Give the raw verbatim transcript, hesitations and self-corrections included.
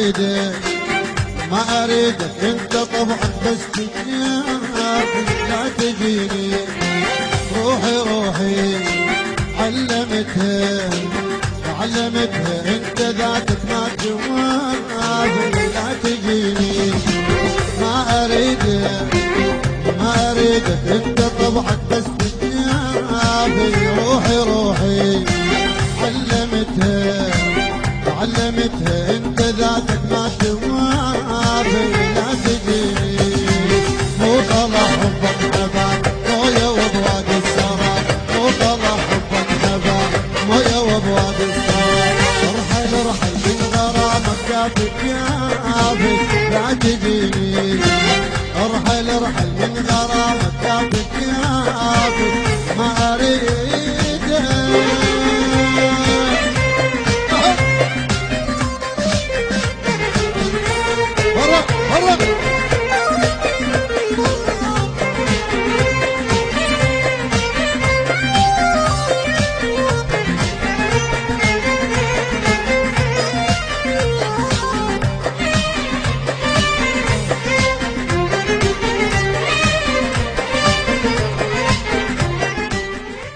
اريدك ما اريدك انت طبعك بس تجيني لا تجيني روحي روحي علمتها علمتها انت ذاتك ما جوابي لا تجيني ما اريدك ما اريدك انت طبعك بس تجيني روحي روحي علمتها علمتها انت ذاتك ما توافي لا تجيني مو خلا حبك حبك مويه وابواب السراب مو خلا حبك حبك مويه وابواب السراب ارحل ارحل من غرامك كافي كافي لا تجيني